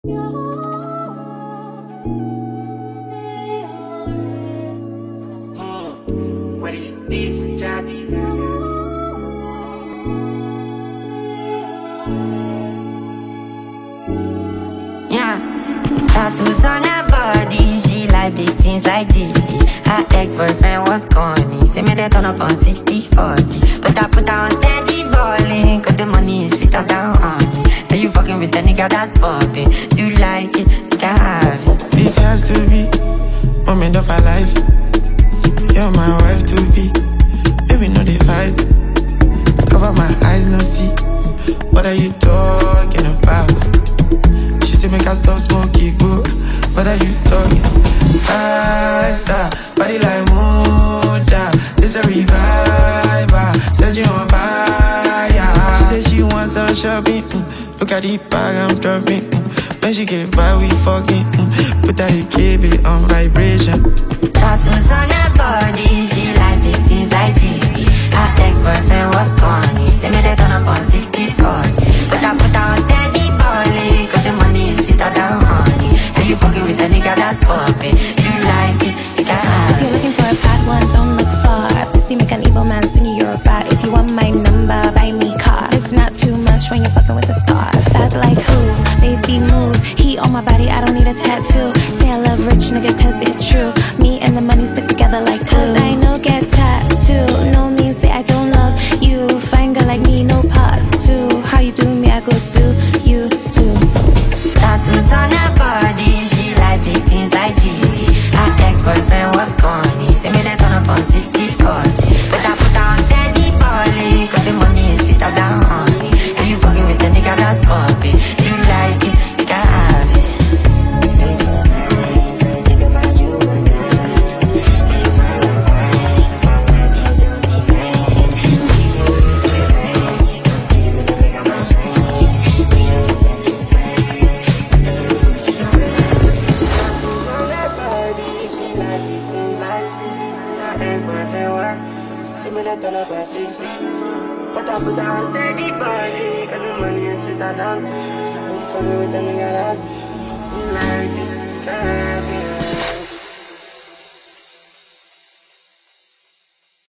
What is this, chat? Yeah, tattoos on her body, she like big things like GD. Her ex-boyfriend was corny, say me they turn up on 60-40. But I put her on steady balling, cause the money is fitter than honey. And you fucking with a nigga that's popping. You like it, you can have it. This has to be moment of our life. You're my wife to be. Baby, no they fight. Cover my eyes, no see. What are you talking about? She say make us stop smoking, boo. What are you talking? I star, body like moja. This a revival. Said you on fire. She said she wants some shopping. Look at the bag I'm dropping. When she get by, we fucking. Put that KB on vibration. Tattoos on her body, she like big things like GD. Her ex-boyfriend was corny, say me they turn up on 60-40. But I put her on steady balling, cause the money is sweeter than honey. And you fucking with a nigga that's popping. You like it, you can have it. If you're looking for a bad one, don't look far. Pussy make an evil man sing you bad. If you want my number, buy me car. It's not too much when you're fucking with a star. Bad like who? Baby move. He on my body, I don't need a tattoo. Say I love rich niggas cause it's true. Me and the money stick together like glue. Cause I know get tattoo. No means say I don't love you. Fine girl like me, no part two. How you do me, I go do you too. Tattoos on her body, she like big things like GD. Her ex-boyfriend was corny, say me they turn up on 60-40. But I put her on steady balling, cause the money is sweeter than honey. And you fucking with the nigga that's popping. You like it, you can have it. But I put down steady body, cause the money is sweeter than. You fucking with the nigga that's like it.